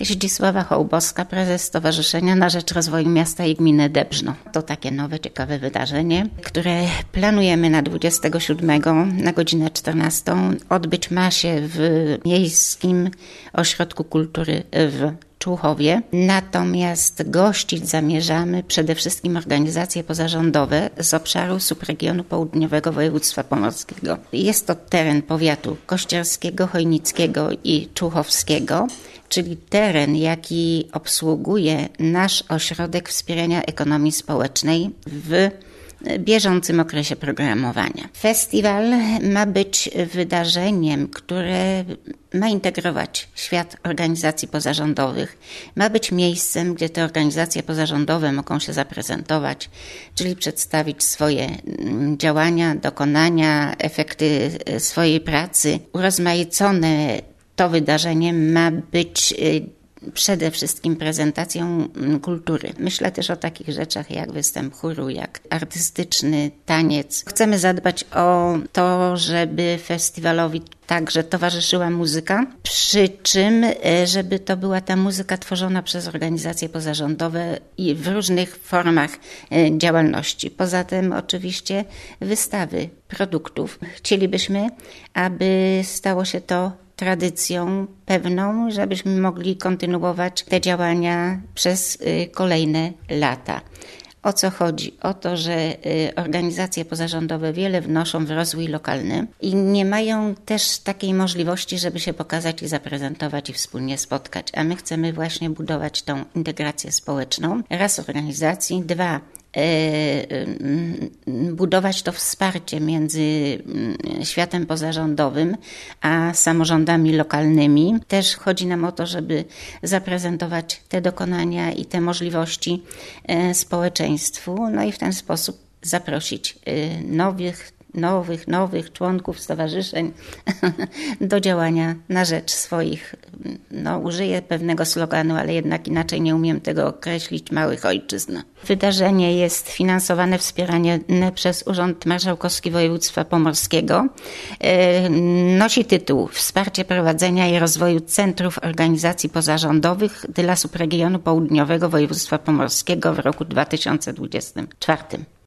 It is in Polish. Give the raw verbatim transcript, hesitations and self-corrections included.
Zdzisława Hołbowska, prezes Stowarzyszenia na Rzecz Rozwoju Miasta i Gminy Dębrzno. To takie nowe, ciekawe wydarzenie, które planujemy na dwudziestego siódmego na godzinę czternastą. Odbyć ma się w Miejskim Ośrodku Kultury w Człuchowie. Natomiast gościć zamierzamy przede wszystkim organizacje pozarządowe z obszaru subregionu południowego województwa pomorskiego. Jest to teren powiatu kościerskiego, chojnickiego i człuchowskiego, czyli teren, jaki obsługuje nasz Ośrodek Wspierania Ekonomii Społecznej w bieżącym okresie programowania. Festiwal ma być wydarzeniem, które ma integrować świat organizacji pozarządowych, ma być miejscem, gdzie te organizacje pozarządowe mogą się zaprezentować, czyli przedstawić swoje działania, dokonania, efekty swojej pracy. Urozmaicone to wydarzenie ma być przede wszystkim prezentacją kultury. Myślę też o takich rzeczach jak występ chóru, jak artystyczny taniec. Chcemy zadbać o to, żeby festiwalowi także towarzyszyła muzyka, przy czym żeby to była ta muzyka tworzona przez organizacje pozarządowe i w różnych formach działalności. Poza tym oczywiście wystawy produktów. Chcielibyśmy, aby stało się to tradycją pewną, żebyśmy mogli kontynuować te działania przez kolejne lata. O co chodzi? O to, że organizacje pozarządowe wiele wnoszą w rozwój lokalny i nie mają też takiej możliwości, żeby się pokazać i zaprezentować i wspólnie spotkać. A my chcemy właśnie budować tą integrację społeczną. Raz organizacji, dwa budować to wsparcie między światem pozarządowym a samorządami lokalnymi. Też chodzi nam o to, żeby zaprezentować te dokonania i te możliwości społeczeństwu, no i w ten sposób zaprosić nowych nowych, nowych członków stowarzyszeń do działania na rzecz swoich, no użyję pewnego sloganu, ale jednak inaczej nie umiem tego określić, małych ojczyzn. Wydarzenie jest finansowane, wspierane przez Urząd Marszałkowski Województwa Pomorskiego. Nosi tytuł Wsparcie prowadzenia i rozwoju centrów organizacji pozarządowych dla subregionu południowego województwa pomorskiego w roku dwa tysiące dwudziestym czwartym.